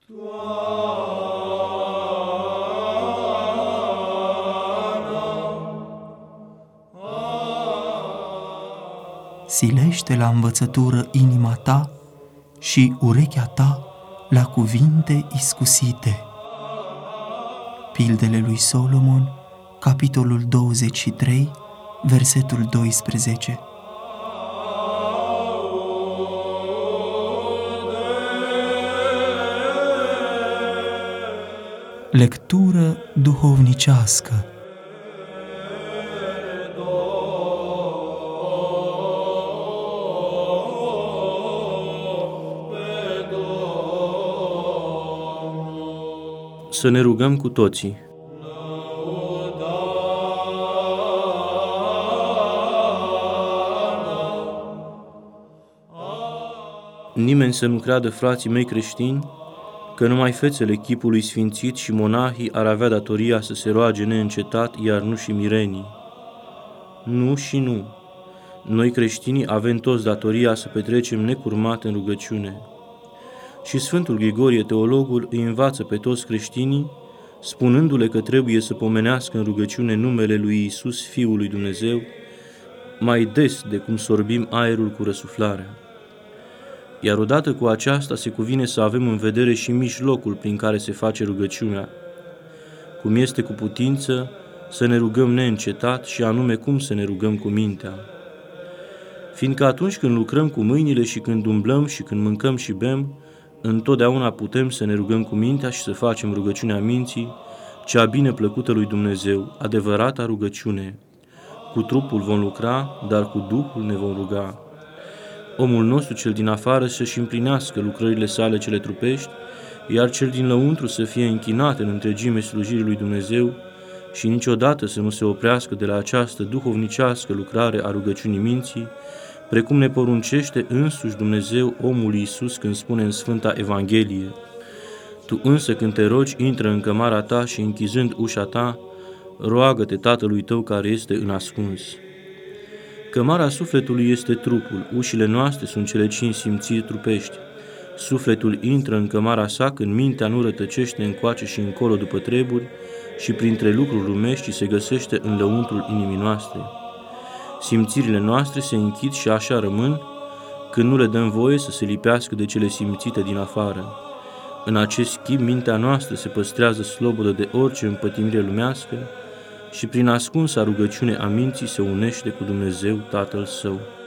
Silește la învățătură inima ta și urechea ta la cuvinte iscusite. Pildele lui Solomon, capitolul 23, versetul 12. Lectură duhovnicească. Să ne rugăm cu toții. Nimeni să nu creadă, frații mei creștini, că numai fețele chipului sfințit și monahii ar avea datoria să se roage neîncetat, iar nu și mirenii. Nu și nu. Noi creștinii avem toți datoria să petrecem necurmat în rugăciune. Și Sfântul Grigorie, teologul, îi învață pe toți creștinii, spunându-le că trebuie să pomenească în rugăciune numele lui Iisus, Fiul lui Dumnezeu, mai des de cum sorbim aerul cu răsuflarea. Iar odată cu aceasta se cuvine să avem în vedere și mijlocul prin care se face rugăciunea, cum este cu putință să ne rugăm neîncetat și anume cum să ne rugăm cu mintea. Fiindcă atunci când lucrăm cu mâinile și când umblăm și când mâncăm și bem, întotdeauna putem să ne rugăm cu mintea și să facem rugăciunea minții, cea bine plăcută lui Dumnezeu, adevărata rugăciune. Cu trupul vom lucra, dar cu Duhul ne vom ruga. Omul nostru cel din afară să-și împlinească lucrările sale cele trupești, iar cel din lăuntru să fie închinat în întregime slujirii lui Dumnezeu și niciodată să nu se oprească de la această duhovnicească lucrare a rugăciunii minții, precum ne poruncește însuși Dumnezeu omul Iisus când spune în Sfânta Evanghelie: Tu însă când te rogi, intră în cămara ta și închizând ușa ta, roagă-te Tatălui tău care este în ascuns. Cămara sufletului este trupul, ușile noastre sunt cele 5 simțiri trupești. Sufletul intră în cămara sa când mintea nu rătăcește încoace și încolo după treburi și printre lucruri lumești se găsește în lăuntrul inimii noastre. Simțirile noastre se închid și așa rămân când nu le dăm voie să se lipească de cele simțite din afară. În acest schimb, mintea noastră se păstrează slobodă de orice împătimire lumească și prin ascunsa rugăciune a minții se unește cu Dumnezeu Tatăl Său.